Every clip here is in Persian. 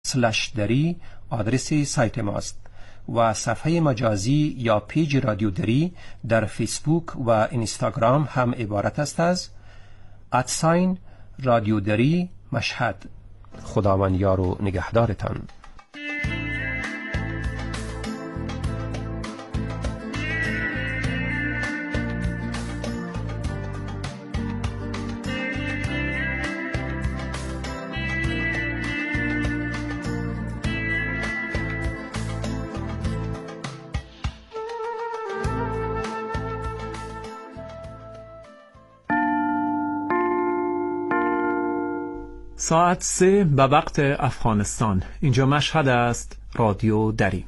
دری آدرس سایت ماست و صفحه مجازی یا پیج رادیو دری در فیسبوک و اینستاگرام هم عبارت است از رادیو دری مشهد. خداوند یار و نگهدارتان. ساعت 3 به وقت افغانستان. اینجا مشهد است. رادیو دری.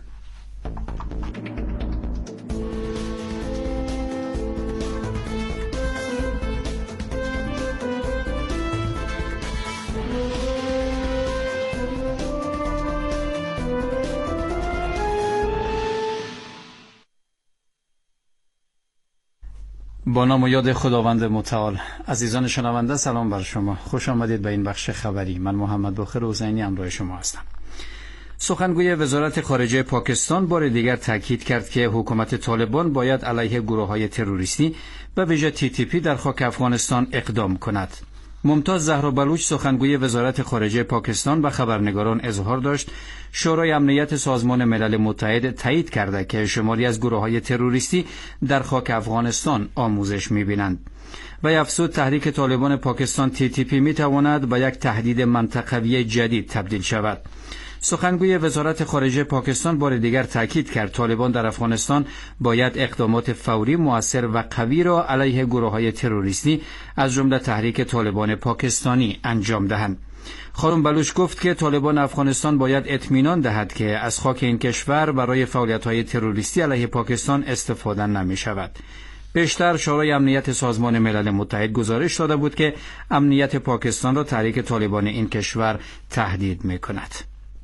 با نام و یاد خداوند متعال. عزیزان شنونده سلام بر شما، خوش آمدید به این بخش خبری. من محمد باقر حسینی همراه شما هستم. سخنگوی وزارت خارجه پاکستان بار دیگر تاکید کرد که حکومت طالبان باید علیه گروه‌های تروریستی و ویژه TTP در خاک افغانستان اقدام کند. ممتاز زهرا بلوچ سخنگوی وزارت خارجه پاکستان به خبرنگاران اظهار داشت شورای امنیت سازمان ملل متحد تایید کرده که شماری از گروه‌های تروریستی در خاک افغانستان آموزش می‌بینند. و افزود تحریک طالبان پاکستان TTP می‌تواند به یک تهدید منطقوی جدید تبدیل شود. سخنگوی وزارت خارجه پاکستان بار دیگر تاکید کرد طالبان در افغانستان باید اقدامات فوری، مؤثر و قوی را علیه گروه‌های تروریستی از جمله تحریک طالبان پاکستانی انجام دهند. خانم بلوچ گفت که طالبان افغانستان باید اطمینان دهد که از خاک این کشور برای فعالیت‌های تروریستی علیه پاکستان استفاده نمی‌شود. پیشتر شورای امنیت سازمان ملل متحد گزارش داده بود که امنیت پاکستان را تحریک طالبان این کشور تهدید می‌کند.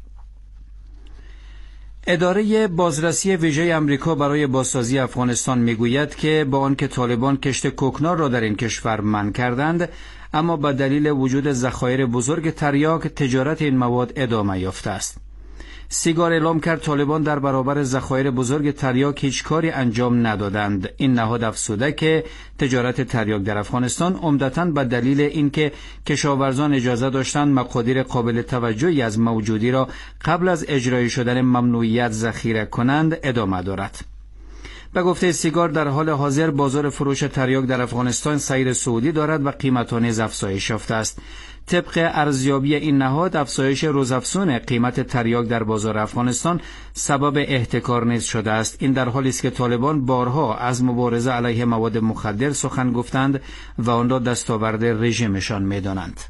اداره بازرسی ویژه آمریکا برای بازسازی افغانستان میگوید که با آنکه طالبان کشت کوکنار را در این کشور منع کردند، اما به دلیل وجود ذخایر بزرگ تریاک تجارت این مواد ادامه یافته است. سیگار اعلام کرد طالبان در برابر ذخایر بزرگ تریاک هیچ کاری انجام ندادند. این نهاد افزوده که تجارت تریاک در افغانستان عمدتاً به دلیل اینکه کشاورزان اجازه داشتند مقادیر قابل توجهی از موجودی را قبل از اجرای شدن ممنوعیت ذخیره کنند ادامه دارد. به گفته سیگار در حال حاضر بازار فروش تریاک در افغانستان سیر صعودی دارد و قیمت‌ها نیز افزایش یافته است. طبق ارزیابی این نهاد افزایش روزافزون قیمت تریاک در بازار افغانستان سبب احتکار نیز شده است. این در حالی است که طالبان بارها از مبارزه علیه مواد مخدر سخن گفتند و آن را دستاورد رژیمشان می‌دانند.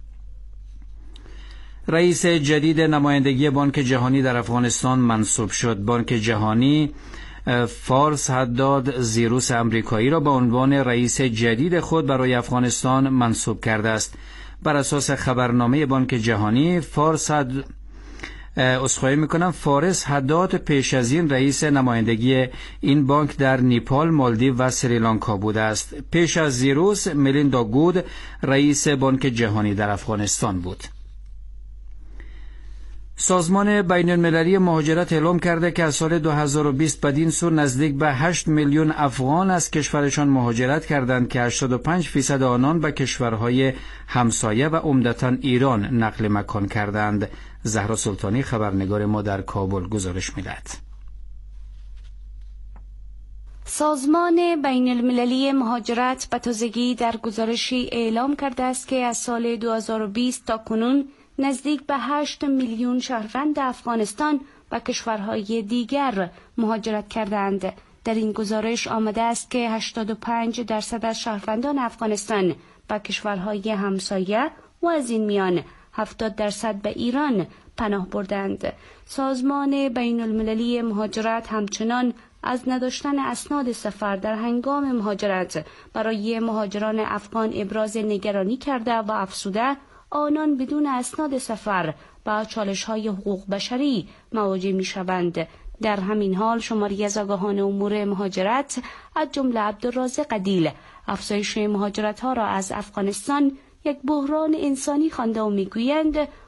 رئیس جدید نمایندگی بانک جهانی در افغانستان منصوب شد. بانک جهانی فارس حداد زیروس امریکایی را به عنوان رئیس جدید خود برای افغانستان منصوب کرده است. بر اساس خبرنامه بانک جهانی فارس حداد پیش از این رئیس نمایندگی این بانک در نیپال، مالدیو و سریلانکا بوده است. پیش از زیروس ملیندا گود رئیس بانک جهانی در افغانستان بود. سازمان بین المللی مهاجرت اعلام کرده که از سال 2020 بدین سو نزدیک به 8 میلیون افغان از کشورشان مهاجرت کردند که 85% آنان به کشورهای همسایه و عمدتاً ایران نقل مکان کردند. زهرا سلطانی خبرنگار ما در کابل گزارش می‌دهد. سازمان بین المللی مهاجرت به تازگی در گزارشی اعلام کرده است که از سال 2020 تا کنون نزدیک به 8 میلیون شهروند افغانستان و کشورهای دیگر مهاجرت کردند. در این گزارش آمده است که 85% از شهروندان افغانستان به کشورهای همسایه و از این میان 70% به ایران پناه بردند. سازمان بین المللی مهاجرت همچنان از نداشتن اسناد سفر در هنگام مهاجرت برای مهاجران افغان ابراز نگرانی کرده و افزوده آنان بدون اسناد سفر با چالش‌های حقوق بشری مواجه می‌شوند. در همین حال شماری از آگاهان امور مهاجرت از جمله عبدالرازق عدیل افزایش مهاجرت‌ها را از افغانستان یک بحران انسانی خوانده و می‌گویند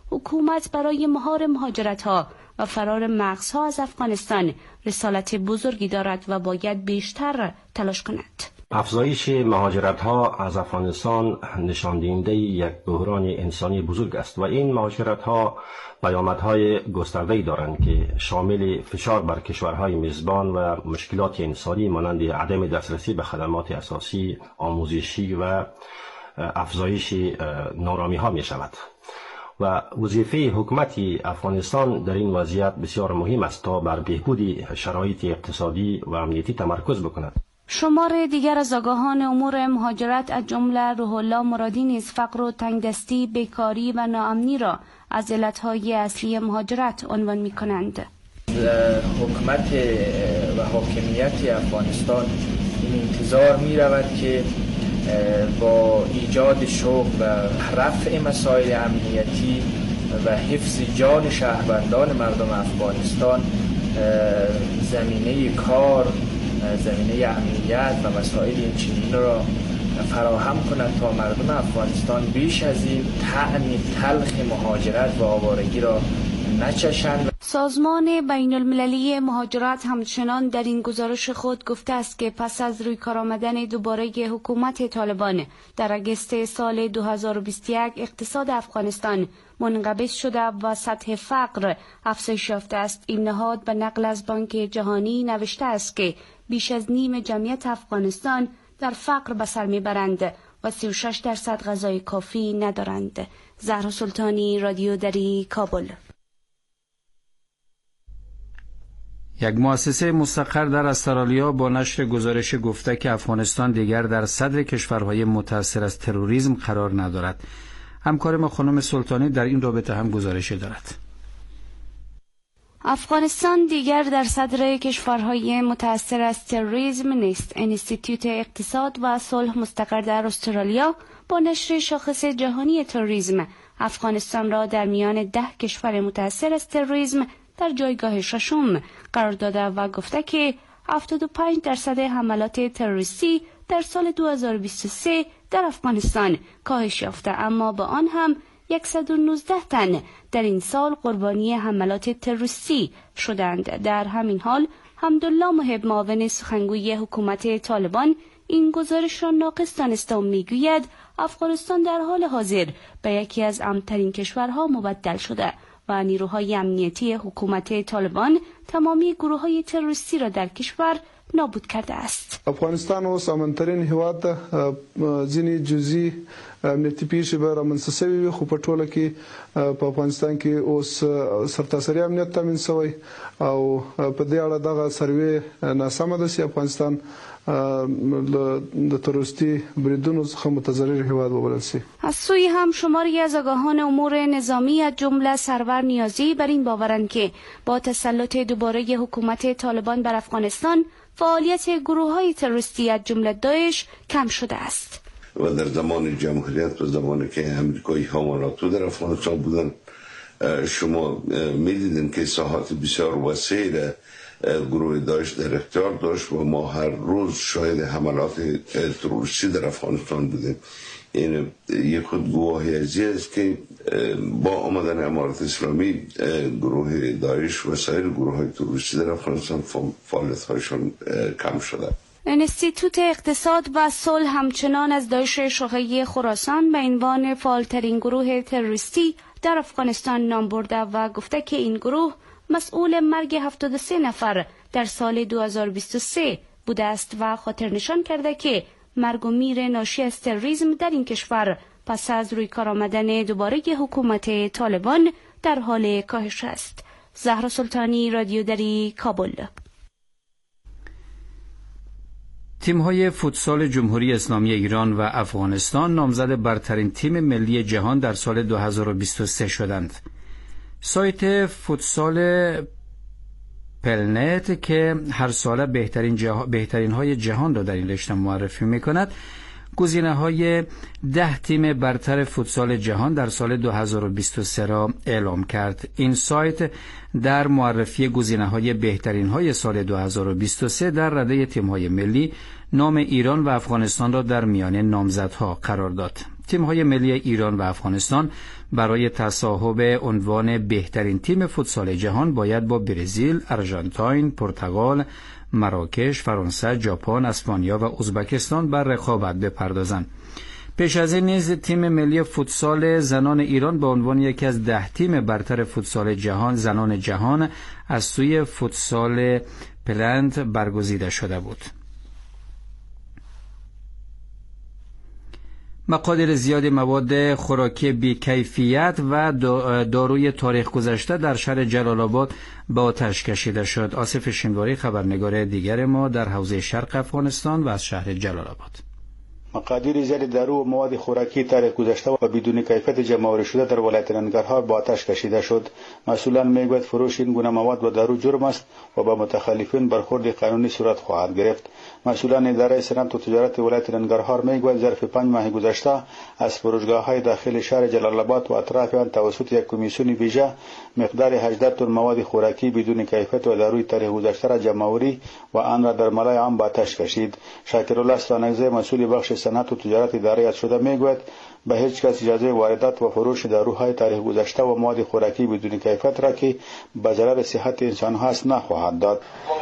حکومت برای مهار مهاجرت‌ها و فرار مغزها از افغانستان رسالت بزرگی دارد و باید بیشتر تلاش کند. افزایش مهاجرت‌ها از افغانستان نشان دهنده یک بحران انسانی بزرگ است و این مهاجرت‌ها پیامدهای گسترده‌ای دارند که شامل فشار بر کشورهای میزبان و مشکلات انسانی مانند عدم دسترسی به خدمات اساسی، آموزشی و افزایش نارامی‌ها می‌شود. و وظیفه حکومت افغانستان در این وضعیت بسیار مهم است تا بر بهبود شرایط اقتصادی و امنیتی تمرکز بکند. شمار دیگر از آگاهان امور مهاجرت از جمله روح الله مرادی نیز فقر و تنگدستی، بیکاری و ناامنی را از علتهای اصلی مهاجرت عنوان می‌کنند. حکومت و حاکمیت افغانستان این انتظار می‌رود که با ایجاد شغل و رفع مسائل امنیتی و حفظ جان شهروندان مردم افغانستان زمینه کار، زمینه امنیت و مسائل این چنین را فراهم کند تا مردم افغانستان بیش از این طعم تلخ مهاجرت و آوارگی را نچشند. سازمان بین المللی مهاجرت همچنان در این گزارش خود گفته است که پس از روی کار آمدن دوباره حکومت طالبان در اگست سال 2021 اقتصاد افغانستان منقبض شده و سطح فقر افزایش یافته است. این نهاد به نقل از بانک جهانی نوشته است که بیش از نیم جمعیت افغانستان در فقر به سر میبرند و 36% غذای کافی ندارند. زهرا سلطانی، رادیو دری، کابل. یک مؤسسه مستقر در استرالیا با نشر گزارش گفته که افغانستان دیگر در صدر کشورهای متاثر از تروریسم قرار ندارد. همکار ما خانم سلطانی در این رابطه هم گزارش دارد. افغانستان دیگر در صدر کشورهای متاثر از تروریسم نیست. انستیتوت اقتصاد و صلح مستقر در استرالیا با نشر شاخص جهانی تروریسم افغانستان را در میان 10 کشور متاثر از تروریسم در جایگاه ششم قرار داده و گفته که 75% حملات تروریستی در سال 2023 در افغانستان کاهش یافته، اما با آن هم 119 تن در این سال قربانی حملات تروریستی شدند. در همین حال حمدالله محب، معاون سخنگوی حکومت طالبان، این گزارش را ناقص دانسته و میگوید افغانستان در حال حاضر به یکی از امن‌ترین کشورها مبدل شده و نیروهای امنیتی حکومت طالبان تمامی گروه‌های تروریستی را در کشور نابود کرده است. افغانستان اوس امن‌ترین هیواد ده. ځینې جزئی امنیتي پیښې به رامنځته شوي وي، خو په ټوله کې په افغانستان کې اوس سرتاسري امنیت تامین شوی او په دې اړه دغه سروې ناسمه ده چې افغانستان د تروریستی بریدونو څخه متضرر هیواد وبلل شي. از سوی هم شماری از آگاهان امور نظامی از جمله سرور نیازی بر این باورند که با تسلط دوباره حکومت طالبان بر افغانستان فعالیت گروه‌های تروریستی از جمله داعش کم شده است. و در زمان جمهوریت و زمانی که امریکایی ها و ناتو در افغانستان بودن، شما می‌دیدین که ساحات بسیار وسیع گروه داعش در اختیار داشت و ما هر روز شاهد حملات تروریستی در افغانستان بودیم. این یک خود گواهی از این است که با آمدن امارت اسلامی گروه داعش و سایر گروه‌های تروریستی در افغانستان فعالیت‌هایشان کم شده. انستیتوت اقتصاد و صلح همچنان از داعش شاخه خراسان به عنوان فعالترین گروه تروریستی در افغانستان نام برده و گفته که این گروه مسئول مرگ 73 نفر در سال 2023 بوده است و خاطر نشان کرده که مرگ و میر ناشی از تروریسم در این کشور پس از روی کار آمدن دوباره حکومت طالبان در حال کاهش است. زهرا سلطانی، رادیو دری، کابل. تیم‌های فوتسال جمهوری اسلامی ایران و افغانستان نامزد برترین تیم ملی جهان در سال 2023 شدند. سایت فوتسال پلنت که هر ساله بهترین های جهان را در این رشته معرفی می‌کند، گزینه‌های 10 تیم برتر فوتسال جهان در سال 2023 را اعلام کرد. این سایت در معرفی گزینه‌های بهترین‌های سال 2023 در رده تیم‌های ملی نام ایران و افغانستان را در میان نامزدها قرار داد. تیم‌های ملی ایران و افغانستان برای تصاحب عنوان بهترین تیم فوتسال جهان باید با برزیل، آرژانتین، پرتغال، مراکش، فرانسه، ژاپن، اسپانیا و ازبکستان بر رقابت بپردازند. پیش از این نیز تیم ملی فوتسال زنان ایران به عنوان یکی از 10 تیم برتر فوتسال جهان زنان جهان از سوی فوتسال پلنت برگزیده شده بود. مقادیر زیاد مواد خوراکی بی‌کیفیت و داروی تاریخ گذشته در شهر جلال آباد به آتش کشیده شد. آصف شینواری خبرنگار دیگر ما در حوزه شرق افغانستان و از شهر جلال آباد. مقادیر زیاد دارو و مواد خوراکی تاریخ گذشته و بدون کیفیت جمع شده در ولایت ننگرهار به آتش کشیده شد. مسئولان میگویند فروش این گونه مواد و دارو جرم است و با متخلفین برخورد قانونی صورت خواهد گرفت. مسئولان اداره صنعت و تجارت ولایت ننگرهار میگویند ظرف 5 ماه گذشته از فروشگاه‌های داخل شهر جلال آباد و اطراف آن توسط یک کمیسیون ویژه مقدار 18 تن مواد خوراکی بدون کیفیت و داروی تاریخ گذشته را جمع‌آوری و آن را در ملای عام به آتش کشید. شاکرالله سانگزی مسئول بخش صنعت و تجارت اداره شده میگوید به هیچ کس اجازه واردات و فروش داروهای تاریخ گذشته و مواد خوراکی بدون کیفیت را که به ضرر صحت انسان هست نخواهد داد.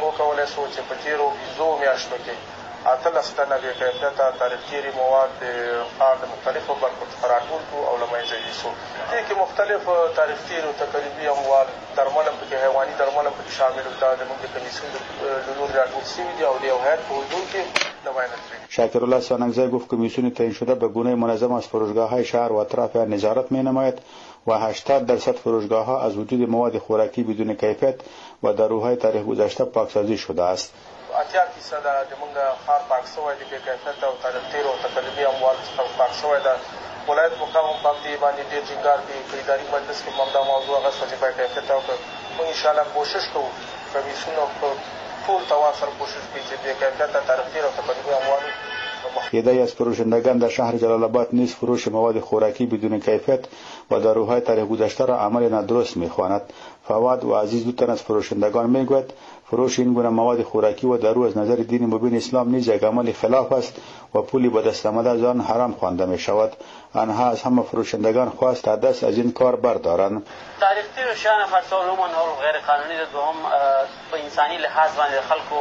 اتلس تنه به کیفیت تاریخي مواد د مختلفو برخو څخه راټول کړو او له منځه یوسو. دې کې مختلف تاریخي او تقریبي اموال درمل هم پکې حیواني درمل هم پکې شامل دي. دا زموږ د کمیسیون له لوري راټول شوي دي او د یو هیئت په حضور کې نماینده شوي. شاکرالله سانگزی گفت کمیسیون تعیین شده به گونه منظم از فروشگاه‌های شهر و اطراف آن نظارت می‌نماید و 80% فروشگاه‌ها از وجود مواد خوراکی بدون کیفیت و داروهای تاریخ گذشته پاکسازی شده است. 80% د موږ ښار پاک شوی دی، بې کیفیته او تاریخي او تقریبي اموال څخه پاک شوی ده. ولایت مقام هم په دې باندې ډېر ټینګار کوي. په اداري مجلس کې هم دا موضوع هغسې چې باکیفیته وکړو. موږ انشاءالله کوشش کوو کمیسیون په ټول توان سره کوشش کوي چې بې کیفیته تاریخي او تقریبي اموال عده‌ای از فروشندگان در شهر جلال آباد نیز فروش مواد خوراکی بدون کیفیت و داروهای تاریخ گذشته را عمل نادرست می‌خواند. فواد و عزیز دو تن از فروشندگان میگوید فروش این گونه مواد خوراکی و دارو از نظر دین مبین اسلام نیز یک عمل خلاف است و پولی به دست آمده از آن حرام خوانده می شود. آنها از همه فروشندگان خواست تا دست از این کار بردارند. تاریخی و شان خرڅول عموما غیر قانوني د دوهم په انساني لحاظ باندې خلکو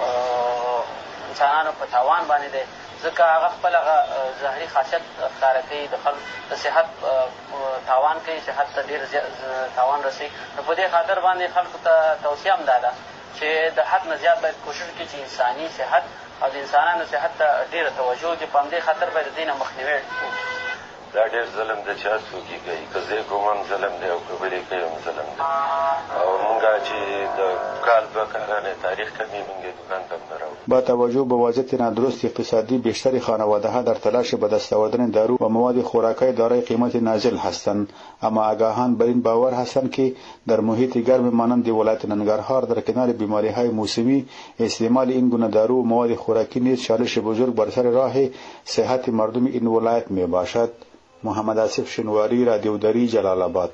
انسانانو په تاوان باندې ده، ځکه هغه خپل ظاهري خاصیت ښکاره کوي، د خلکو د صحت تاوان کوي، صحت ته ډېر تاوان رسوي. نو په دې خاطر باندې خلکو ته توصیه هم دا ده چې د حد نه زیات باید کوشش وکړي چې انساني صحت او د انسانانو صحت ته ډېره توجه وکړي. په همدې خاطر باید د دې نه مخنیوی وکړو. دا ډېر ظلم دی چې هر څوک یې کوي، که زه کوم هم ظلم دی او که بل یې کوي هم ظلم دی. او مونږ چې د کال 2 کالانه تاریخ کمی مونږ یې دکان ته هم نه راوړو. با توجه به وضعیت نادرست اقتصادی بیشتر خانواده‌ها در تلاش به دست آوردن دارو و مواد خوراکی دارای قیمت نازل هستند، اما آگاهان بر این باور هستند که در محیط گرم مانند ولایت ننگرهار در کنار بیماری‌های موسمی استعمال این گونه دارو و مواد خوراکی نیز چالش بزرگ بر سر راه صحت مردم این ولایت میباشد. محمد آصف شینواری، رادیو دری، جلال آباد.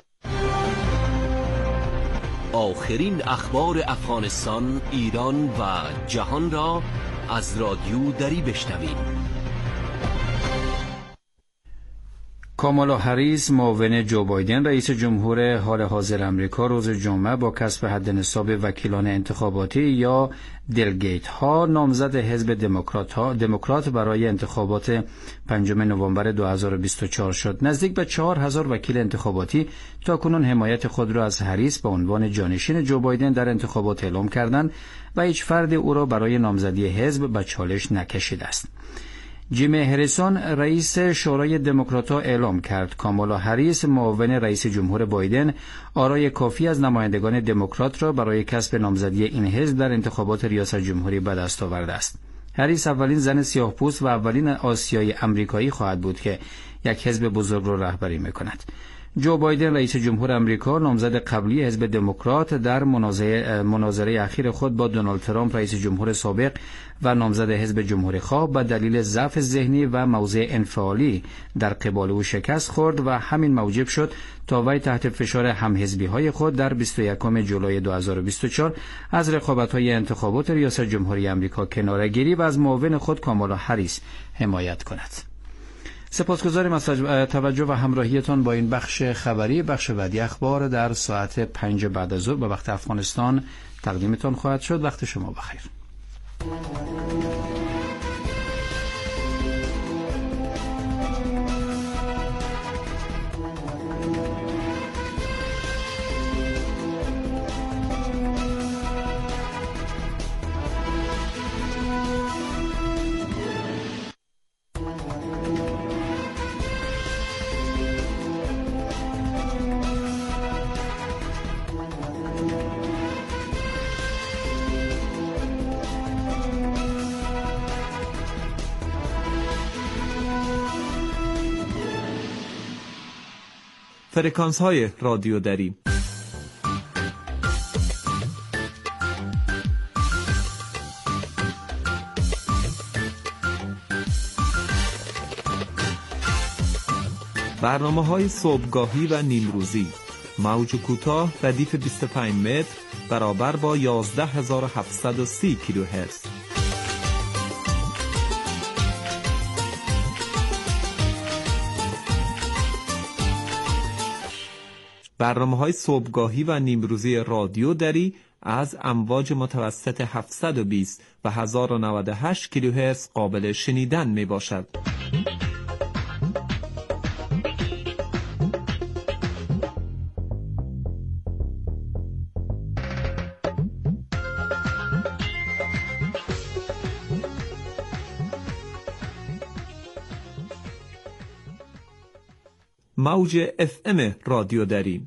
آخرین اخبار افغانستان، ایران و جهان را از رادیو دری بشنوید. کامالا هریس معاون جو بایدن رئیس جمهور حال حاضر امریکا روز جمعه با کسب حد نصاب وکیلان انتخاباتی یا دلگیت ها نامزد حزب دموکرات برای انتخابات 5 نوامبر 2024 شد. نزدیک به 4000 وکیل انتخاباتی تاکنون حمایت خود را از هریس به عنوان جانشین جو بایدن در انتخابات اعلام کردند و هیچ فرد او را برای نامزدی حزب به چالش نکشیده است. جیم هریسون رئیس شورای دموکرات‌ها اعلام کرد کامالا هریس معاون رئیس جمهور بایدن آرای کافی از نمایندگان دموکرات را برای کسب نامزدی این حزب در انتخابات ریاست جمهوری به دست آورده است. هریس اولین زن سیاه‌پوست و اولین آسیایی امریکایی خواهد بود که یک حزب بزرگ را رهبری می‌کند. جو بایدن رئیس جمهور امریکا نامزد قبلی حزب دموکرات در مناظره اخیر خود با دونالد ترامپ رئیس جمهور سابق و نامزد حزب جمهوری خواه به دلیل ضعف ذهنی و موضع انفعالی در قبال او شکست خورد و همین موجب شد تا وی تحت فشار همحزبی‌های خود در 21 جولای 2024 از رقابت‌های انتخابات ریاست جمهوری امریکا کناره‌گیری و از معاون خود کامالا هریس حمایت کند. سپاسگزاریم از توجه و همراهیتان با این بخش خبری. بخش بعدی اخبار در ساعت 5 بعد از ظهر به وقت افغانستان تقدیمتان خواهد شد. وقت شما بخیر. فرکانس های رادیو دری. برنامه های صبحگاهی و نیمروزی، موج کوتاه ردیف 25 متر برابر با 11730 کیلوهرتز. برنامه‌های صبحگاهی و نیمروزی رادیو دری از امواج متوسط 720 و 1098 کیلوهرتز قابل شنیدن می باشد. موج FM رادیو دری.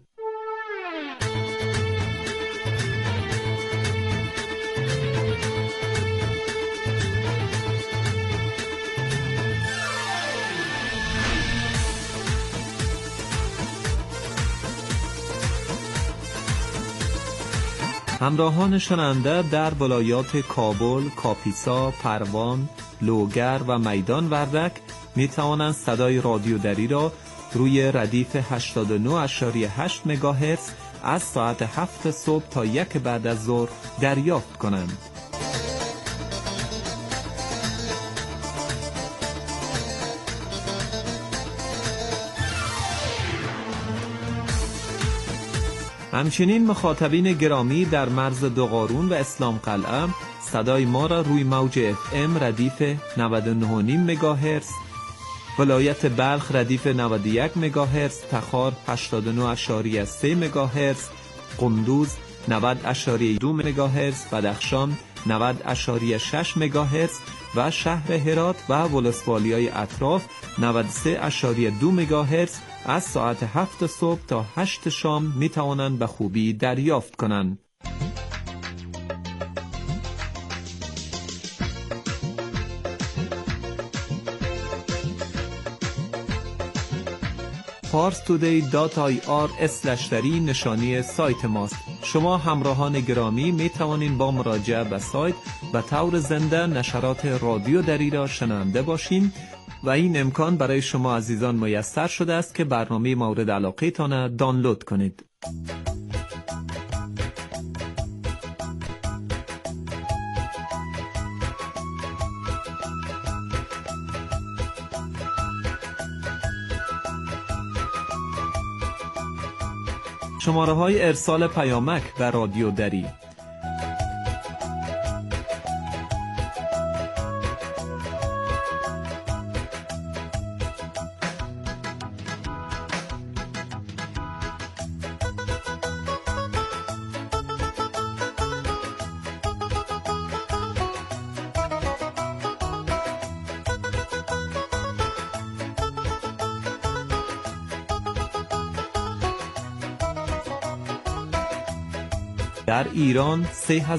همراهان شنونده در ولایات کابل، کاپیسا، پروان، لوگر و میدان وردک می توانند صدای رادیو دری را روی ردیف 89.8 مگاهرتز از ساعت 7 صبح تا 1 بعد از ظهر دریافت کنند. همچنین مخاطبین گرامی در مرز دوقارون و اسلام قلعه صدای ما را روی موج FM ردیف 99.5 مگاهرتز، ولایت بلخ ردیف 91 مگاهرتز، تخار 89.3 مگاهرتز، قندوز 90.2 مگاهرتز، بدخشان 90.6 مگاهرتز و شهر هرات و ولسوالیای اطراف 93.2 مگاهرتز از ساعت 7 صبح تا 8 شام می توانند به خوبی دریافت کنند. parstoday.ir/dari نشانی سایت ماست. شما همراهان گرامی می توانید با مراجعه به سایت به طور زنده نشرات رادیو دری را شنونده باشین و این امکان برای شما عزیزان میسر شده است که برنامه مورد علاقه تان دانلود کنید. شماره های ارسال پیامک و رادیو دری: 0 در ایران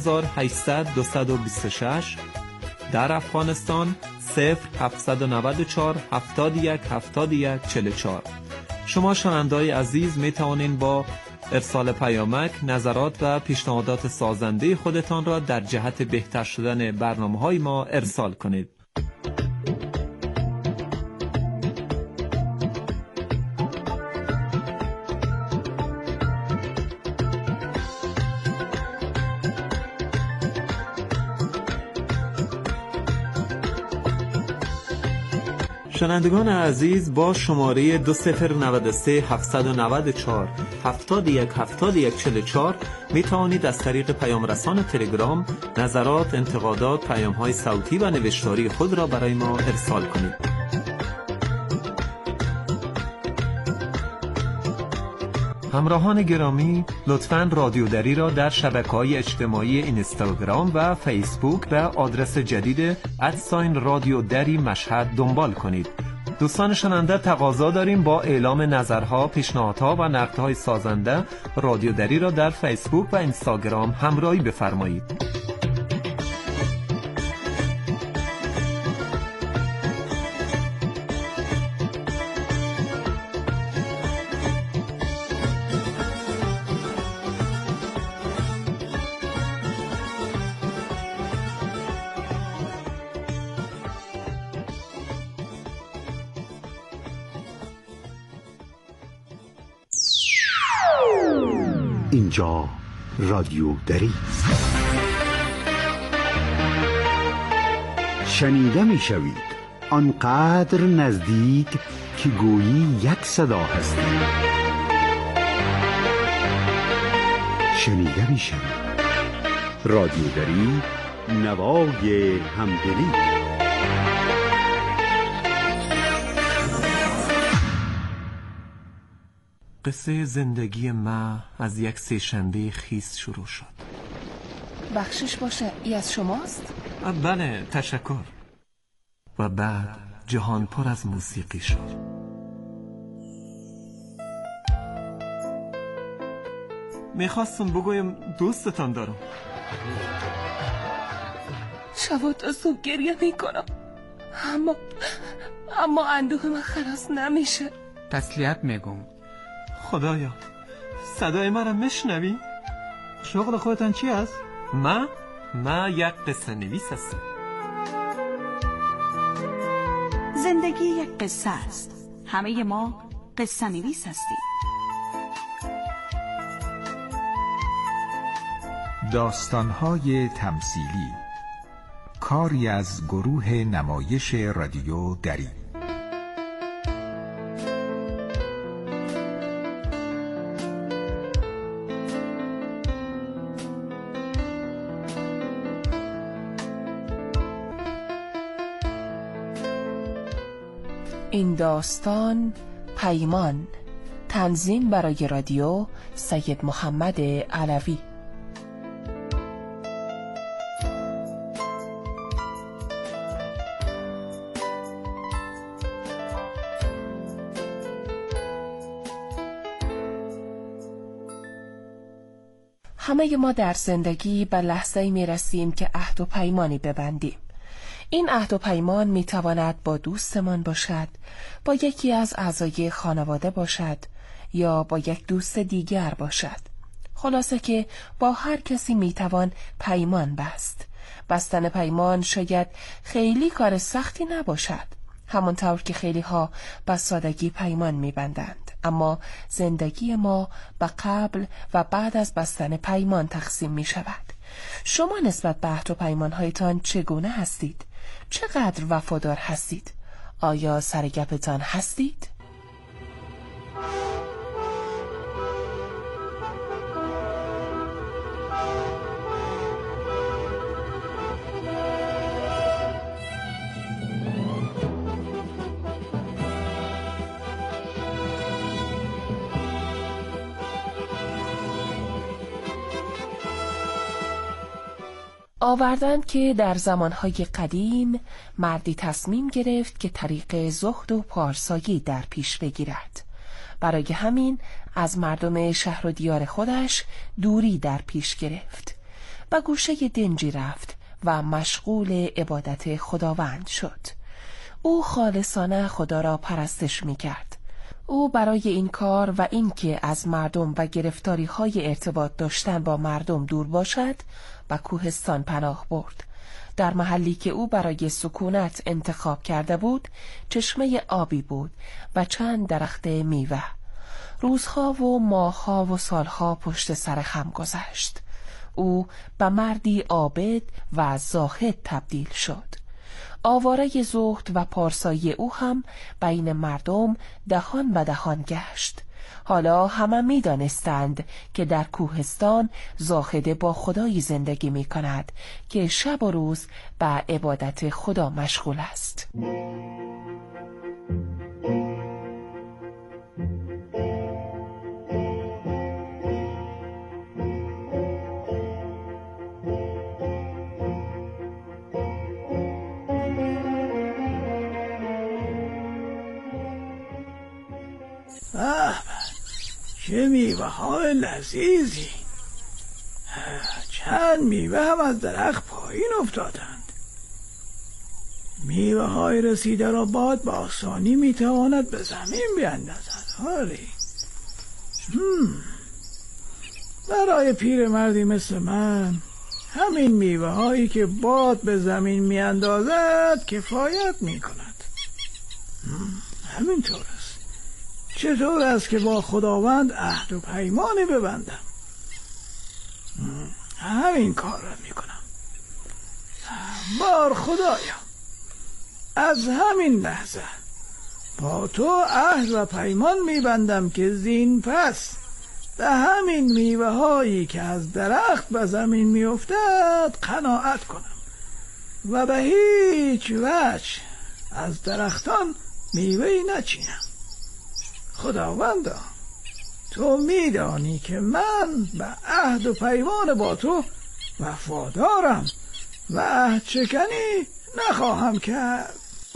3800-226، در افغانستان 0794-71-71-44. شما شنونده‌های عزیز می توانید با ارسال پیامک نظرات و پیشنهادات سازنده خودتان را در جهت بهتر شدن برنامه‌های ما ارسال کنید. شنوندگان عزیز، با شماره 2093 794 717144 می توانید از طریق پیام رسان تلگرام نظرات، انتقادات، پیام‌های صوتی و نوشتاری خود را برای ما ارسال کنید. همراهان گرامی، لطفاً رادیو دری را در شبکه‌های اجتماعی اینستاگرام و فیسبوک به آدرس جدید @رادیو دری مشهد دنبال کنید. دوستان شنونده، تقاضا داریم با اعلام نظرها، پیشنهادها و نقدهای سازنده رادیو دری را در فیسبوک و اینستاگرام همراهی بفرمایید. اینجا رادیو دری شنیده می شوید، آنقدر نزدیک که گویی یک صدا هستی. شنیده می شوید رادیو دری، نوای همدلی. قصه زندگی ما از یک سه‌شنبه خیس شروع شد. بخشش باشه، ای از شماست؟ بله، تشکر. و بعد جهان پر از موسیقی شد. میخواستم بگویم دوستتان دارم. شب تا صبح گریه میکنم، اما اندوه من خلاص نمیشه. تسلیت میگم. خدایا، صدای مرا میشنوی؟ شغل خودتان چی است؟ ما یک قصه نویس هستم. زندگی یک قصه است. همه ما قصه نویس هستیم. داستان‌های تمثیلی، کاری از گروه نمایش رادیو دری. این داستان پیمان، تنظیم برای رادیو سید محمد علوی. همه ما در زندگی به لحظه‌ای می‌رسیم که عهد و پیمانی ببندیم. این عهد و پیمان میتواند با دوستمان باشد، با یکی از اعضای خانواده باشد یا با یک دوست دیگر باشد. خلاصه که با هر کسی میتوان پیمان بست. بستن پیمان شاید خیلی کار سختی نباشد، همانطور که خیلی ها به سادگی پیمان میبندند. اما زندگی ما به قبل و بعد از بستن پیمان تقسیم می شود. شما نسبت به عهد و پیمان‌هایتان چگونه هستید؟ چقدر وفادار هستید؟ آیا سر گپتان هستید؟ آوردند که در زمانهای قدیم مردی تصمیم گرفت که طریق زهد و پارسایی در پیش بگیرد. برای همین از مردم شهر و دیار خودش دوری در پیش گرفت. به گوشه دنجی رفت و مشغول عبادت خداوند شد. او خالصانه خدا را پرستش می کرد. او برای این کار و اینکه از مردم و گرفتاری‌های ارتباط داشتن با مردم دور باشد، به کوهستان پناه برد. در محلی که او برای سکونت انتخاب کرده بود، چشمه آبی بود و چند درخت میوه. روزها و ماهها و سالها پشت سر هم گذشت. او به مردی عابد و زاهد تبدیل شد. آواره زهد و پارسایی او هم بین مردم دهان به دهان گشت. حالا همه می دانستند که در کوهستان زاهده با خدایی زندگی می کند که شب و روز به عبادت خدا مشغول است. چه میوه های لذیذی! چند میوه هم از درخت پایین افتادند. میوه های رسیده را باد به آسانی میتواند به زمین بیندازد. آری برای پیرمردی مثل من همین میوه هایی که باد به زمین میاندازد کفایت میکند. همینطور است. چطور است که با خداوند عهد و پیمانی ببندم؟ همین کار را میکنم. بار خدایا، از همین لحظه با تو عهد و پیمان میبندم که زین پس به همین میوه هایی که از درخت به زمین میافتد قناعت کنم و به هیچ وجه از درختان میوه‌ای نچینم. خداوندا، تو میدانی که من به عهد و پیمان با تو وفادارم و عهد شکنی نخواهم کرد.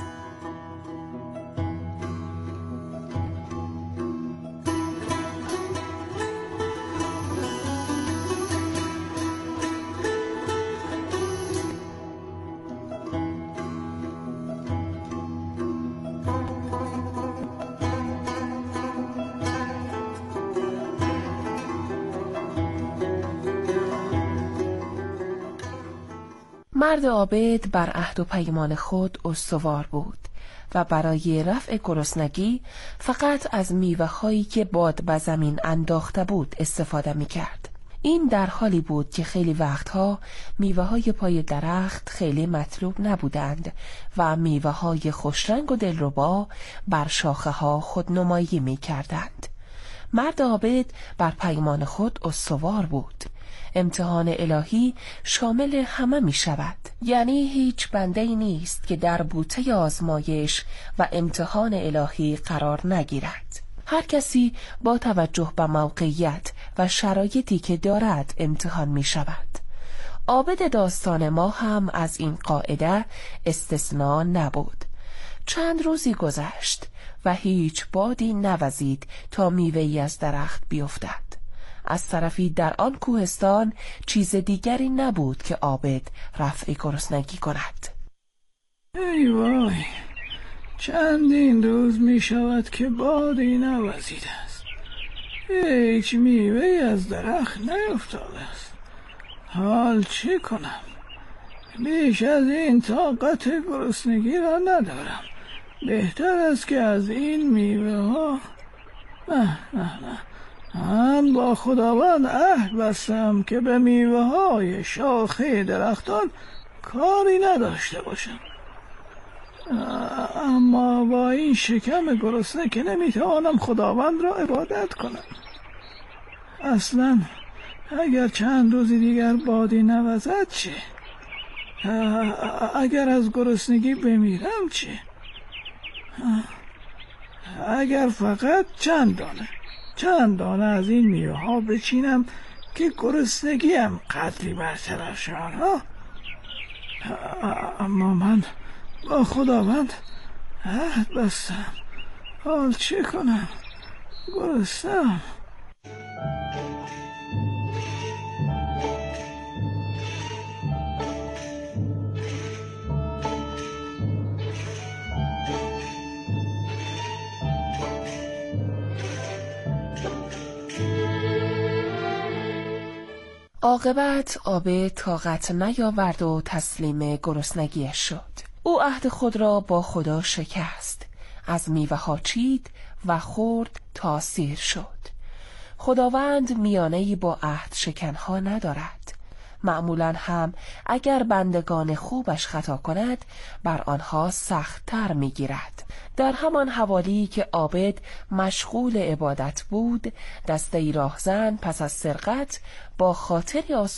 مرد عابد بر عهد و پیمان خود استوار بود و برای رفع گرسنگی فقط از میوه هایی که باد به زمین انداخته بود استفاده می کرد. این در حالی بود که خیلی وقتها میوه های پای درخت خیلی مطلوب نبودند و میوه های خوشرنگ و دلربا بر شاخه ها خودنمایی می کردند. مرد عابد بر پیمان خود استوار بود. امتحان الهی شامل همه می شود، یعنی هیچ بنده‌ای نیست که در بوته آزمایش و امتحان الهی قرار نگیرد. هر کسی با توجه به موقعیت و شرایطی که دارد امتحان می شود. عابد داستان ما هم از این قاعده استثناء نبود. چند روزی گذشت و هیچ بادی نوزید تا میوه‌ای از درخت بیفتد. از طرفی در آن کوهستان چیز دیگری نبود که عابد رفع گرسنگی کند. ای وای، چندین روز می شود که بادی نوزیده است. هیچ میوه‌ای از درخت نیفتاده است. حال چه کنم؟ بیش از این طاقت گرسنگی را ندارم. بهتر است که از این میوه ها نه من با خداوند عهد بستم که به میوه های شاخه درختان کاری نداشته باشم. اما با این شکم گرسنه که نمیتوانم خداوند را عبادت کنم. اصلا اگر چند روزی دیگر بادی نوزد چه؟ اگر از گرسنگی بمیرم چه؟ اگر فقط چند دانه از این میوه ها بچینم که گرسنگیم قدری برطرف شود. اما من با خداوند عهد بستم. حال چه کنم؟ گرسنه‌ام. عاقبت عابد طاقت نیاورد و تسلیم گرسنگیش شد. او عهد خود را با خدا شکست، از میوه ها چید و خورد تا سیر شد. خداوند میانه‌ای با عهد شکنها ندارد. معمولاً هم اگر بندگان خوبش خطا کند بر آنها سخت‌تر می‌گیرد. در همان حوالی که عابد مشغول عبادت بود، دسته راهزن پس از سرقت با خاطری